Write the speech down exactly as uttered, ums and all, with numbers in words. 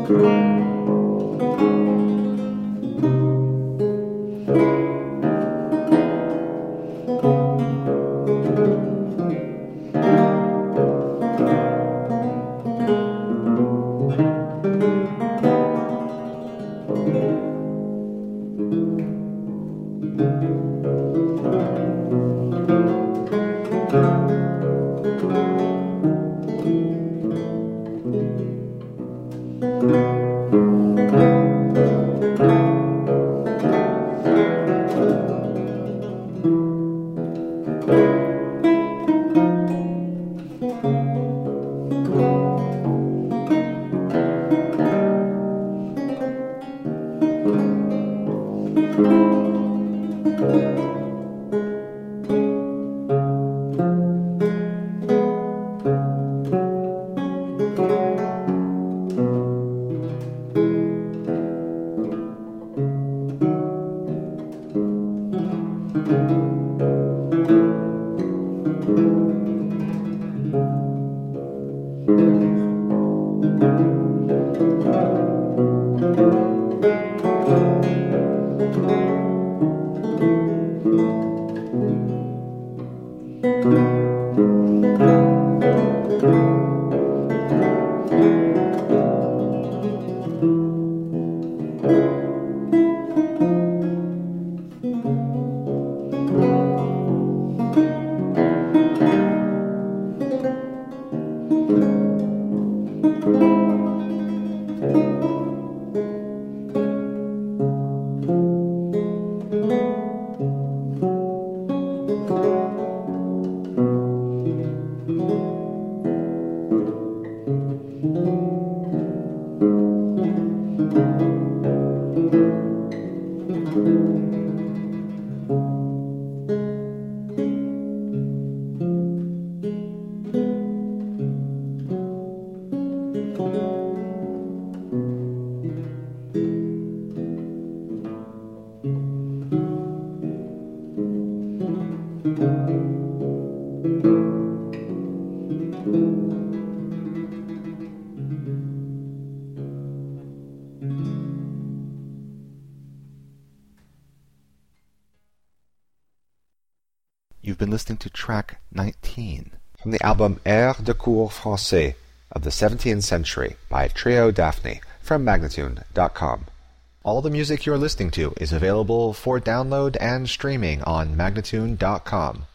You've been listening to track nineteen from the album Airs de Cour Français of the seventeenth Century by Trio Daphne from Magnatune dot com. All the music you're listening to is available for download and streaming on Magnatune dot com.